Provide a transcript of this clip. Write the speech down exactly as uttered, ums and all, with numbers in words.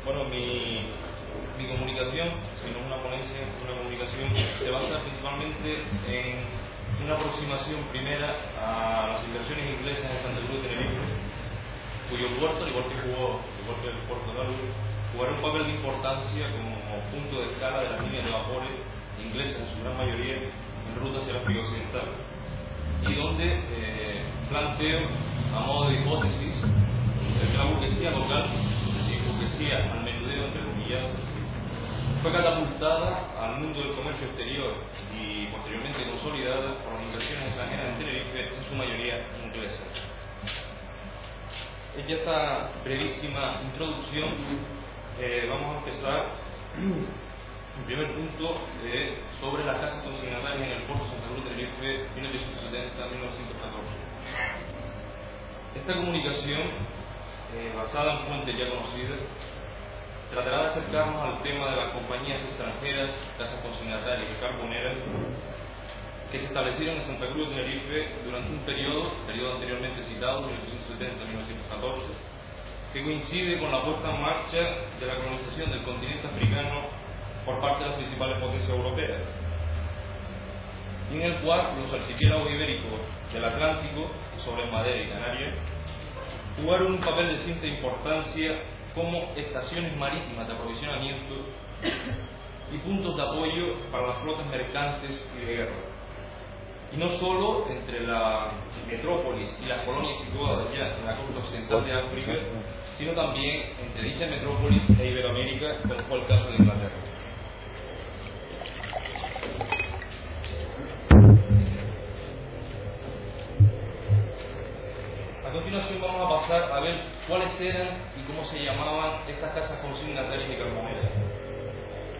Bueno, mi, mi comunicación, si no es una ponencia, es una comunicación, se basa principalmente en una aproximación primera a las inversiones inglesas en Santa Cruz de Tenerife, cuyo puerto, al igual que jugó, igual que el puerto de Algo, jugará un papel de importancia como punto de escala de las líneas de vapores inglesas, en su gran mayoría, en ruta hacia el África Occidental, y donde eh, planteo, a modo de hipótesis, que la burguesía local, y burguesía al menudeo entre comillas, fue catapultada al mundo del comercio exterior y posteriormente consolidada por las inversiones extranjeras en Tenerife, en su mayoría inglesas. Hecha esta brevísima introducción, eh, vamos a empezar. El primer punto eh, sobre las casas consignatarias en el puerto de Santa Cruz de Tenerife mil novecientos setenta a mil novecientos catorce. Esta comunicación, eh, basada en fuentes ya conocidas, tratará de acercarnos al tema de las compañías extranjeras, casas consignatarias y carboneras que se establecieron en Santa Cruz de Tenerife durante un periodo, periodo anteriormente citado, mil novecientos setenta a mil novecientos catorce, que coincide con la puesta en marcha de la colonización del continente africano por parte de las principales potencias europeas, y en el cual los archipiélagos ibéricos del Atlántico, sobre Madeira y Canarias, jugaron un papel de cierta importancia como estaciones marítimas de aprovisionamiento y puntos de apoyo para las flotas mercantes y de guerra. Y no solo entre la metrópolis y las colonias situadas ya en la costa occidental de África, sino también entre dicha metrópolis e Iberoamérica, como fue el caso de Inglaterra. A continuación vamos a pasar a ver cuáles eran y cómo se llamaban estas casas consignatarias y carboneras.